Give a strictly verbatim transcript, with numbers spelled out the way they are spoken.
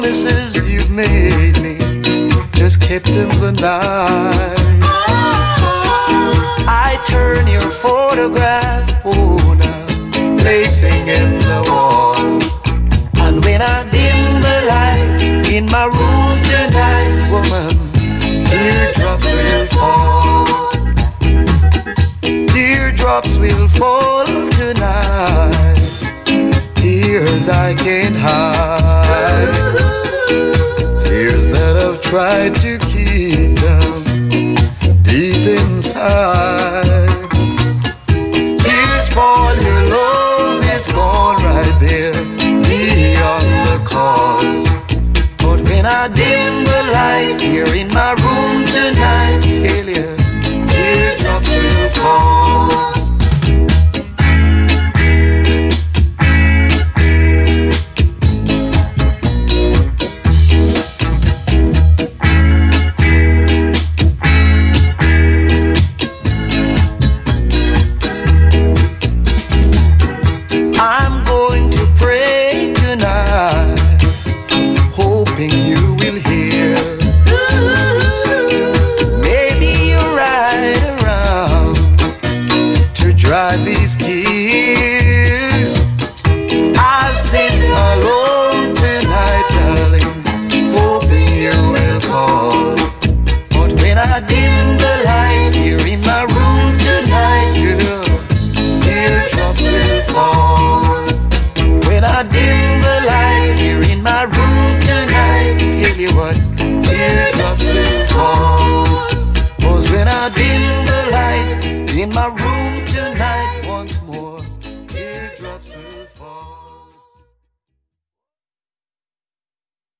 Promises you've made me just kept in the night. I turn your photograph, oh now, placing in the wall. And when I dim the light in my room tonight, woman, teardrops will fall. Teardrops will fall tonight. Tears I can't hide. Tears that I've tried to keep down deep inside. Tears fall, your love is gone right there beyond the cause. But when I dim the light here in my room tonight, tell you, teardrops will fall. Dry these tears. I've seen alone tonight, darling, hoping you will call. But when I dim the light here in my room tonight, girl, teardrops will fall. When I dim the light here in my room tonight, tell you what, teardrops will fall. 'Cause when I dim the light in my room